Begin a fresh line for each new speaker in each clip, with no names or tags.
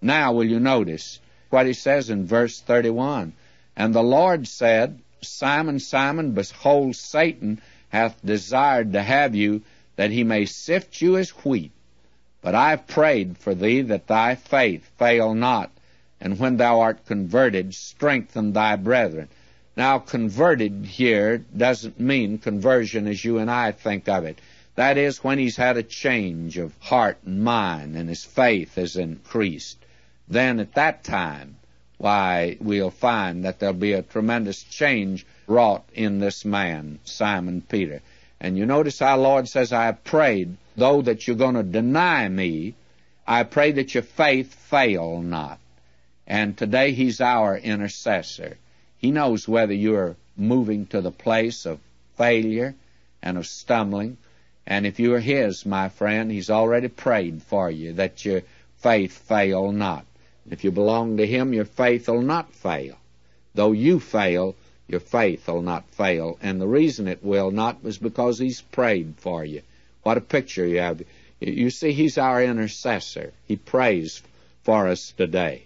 Now will you notice what he says in verse 31? And the Lord said, Simon, Simon, behold, Satan hath desired to have you, that he may sift you as wheat. But I have prayed for thee, that thy faith fail not. And when thou art converted, strengthen thy brethren. Now, converted here doesn't mean conversion as you and I think of it. That is, when he's had a change of heart and mind, and his faith has increased. Then at that time, why, we'll find that there'll be a tremendous change wrought in this man, Simon Peter. And you notice our Lord says, I have prayed, though that you're going to deny me, I pray that your faith fail not. And today he's our intercessor. He knows whether you're moving to the place of failure and of stumbling. And if you are his, my friend, he's already prayed for you that your faith fail not. If you belong to him, your faith will not fail. Though you fail, your faith will not fail. And the reason it will not is because he's prayed for you. What a picture you have. You see, he's our intercessor. He prays for us today.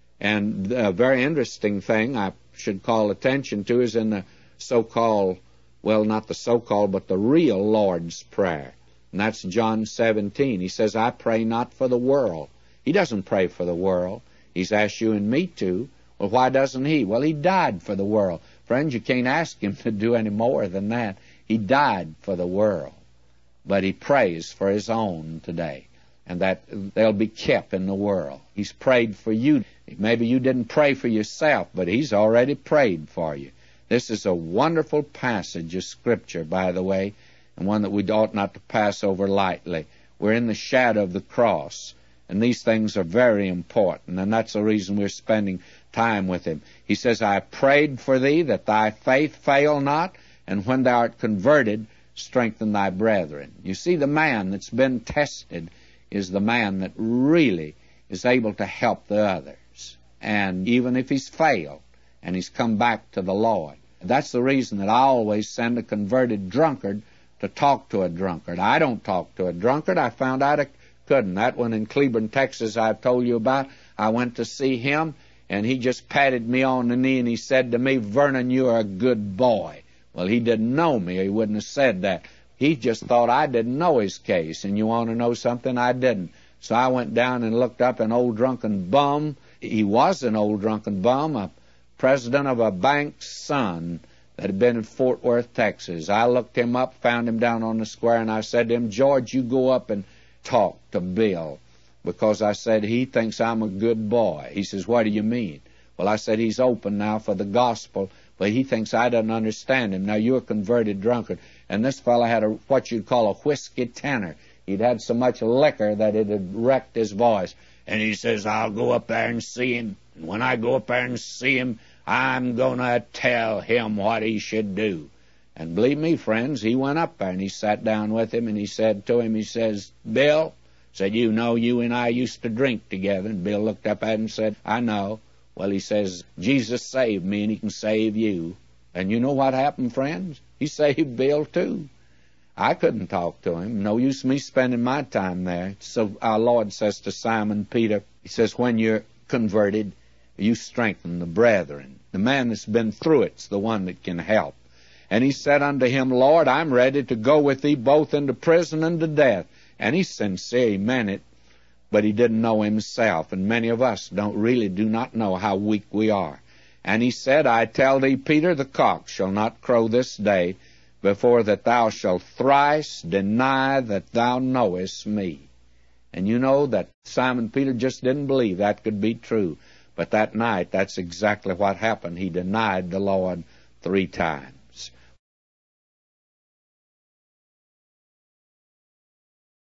And a very interesting thing I should call attention to is in the so-called, well, not the so-called, but the real Lord's Prayer. And that's John 17. He says, I pray not for the world. He doesn't pray for the world. He's asked you and me to. Well, why doesn't he? Well, he died for the world. Friends, you can't ask him to do any more than that. He died for the world. But he prays for his own today, and that they'll be kept in the world. He's prayed for you. Maybe you didn't pray for yourself, but he's already prayed for you. This is a wonderful passage of Scripture, by the way, and one that we ought not to pass over lightly. We're in the shadow of the cross, and these things are very important, and that's the reason we're spending time with him. He says, I prayed for thee, that thy faith fail not, and when thou art converted, strengthen thy brethren. You see, the man that's been tested is the man that really is able to help the others. And even if he's failed and he's come back to the Lord, that's the reason that I always send a converted drunkard to talk to a drunkard. I don't talk to a drunkard. I found out I couldn't. That one in Cleburne, Texas, I've told you about, I went to see him, and he just patted me on the knee and he said to me, Vernon, you're a good boy. Well, he didn't know me, or he wouldn't have said that. He just thought I didn't know his case, and you want to know something? I didn't. So I went down and looked up an old drunken bum. He was an old drunken bum, a president of a bank's son that had been in Fort Worth, Texas. I looked him up, found him down on the square, and I said to him, George, you go up and talk to Bill, because I said, he thinks I'm a good boy. He says, what do you mean? Well, I said, he's open now for the gospel, but he thinks I don't understand him. Now, you're a converted drunkard. And this fellow had what you'd call a whiskey tenor. He'd had so much liquor that it had wrecked his voice. And he says, I'll go up there and see him. And when I go up there and see him, I'm going to tell him what he should do. And believe me, friends, he went up there and he sat down with him and he said to him, he says, Bill, said, you know, you and I used to drink together. And Bill looked up at him and said, I know. Well, he says, Jesus saved me and he can save you. And you know what happened, friends? He saved Bill too. I couldn't talk to him. No use me spending my time there. So our Lord says to Simon Peter, he says, when you're converted, you strengthen the brethren. The man that's been through it's the one that can help. And he said unto him, Lord, I'm ready to go with thee both into prison and to death. And he's sincere, he meant it, but he didn't know himself. And many of us do not know how weak we are. And he said, I tell thee, Peter, the cock shall not crow this day before that thou shalt thrice deny that thou knowest me. And you know that Simon Peter just didn't believe that could be true. But that night, that's exactly what happened. He denied the Lord 3 times.